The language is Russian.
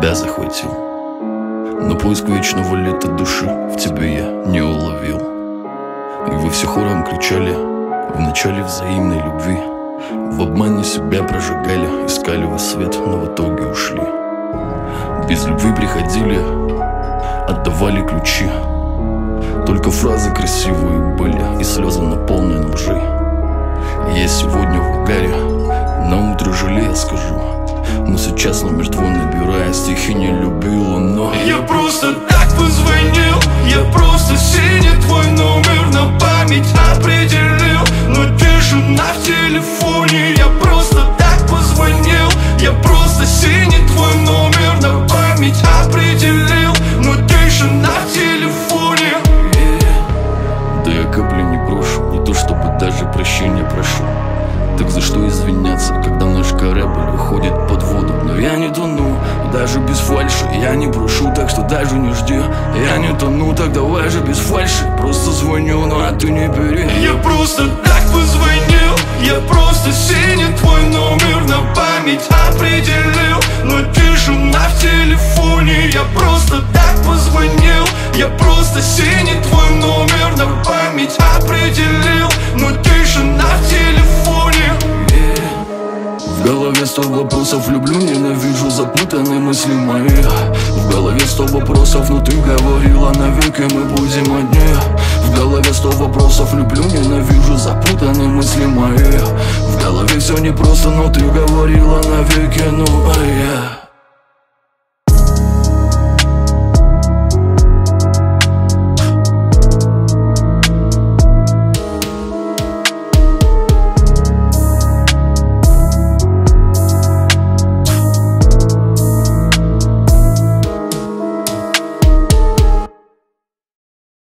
тебя захватил, но поиск вечного лета души в тебе я не уловил. И вы все хором кричали в начале взаимной любви, в обмане себя прожигали, искали во свет, но в итоге ушли. Без любви приходили, отдавали ключи, только фразы красивые были и слезы наполнены лжи. Я сегодня в угаре, на утро жалея скажу, но сейчас номер твой набирая, стихи не любил, но я просто так позвонил, я просто синий твой номер на память определил, но тишина в телефоне. Я просто так позвонил, я просто синий твой номер на память определил, но тишина в телефоне. Да я капли не брошу, не то чтобы даже прощения прошу. Так за что извиняться, когда наш корабль уходит под воду? Но я не тону, даже без фальши, я не брошу, так что даже не жди. Я не тону, так давай же без фальши, просто звоню, ну а ты не бери. Я просто так позвонил, я просто синий твой номер на память определил, но тишина в телефоне. Я просто так позвонил, я просто синий твой номер на память определил, но тишина в телефоне. В голове 100 вопросов, люблю, ненавижу, запутанные мысли мои. В голове 100 вопросов, но ты говорила, навеки мы будем одни. В голове 100 вопросов, люблю, ненавижу, запутанные мысли мои. В голове все непросто, но ты говорила, навеки, ну а я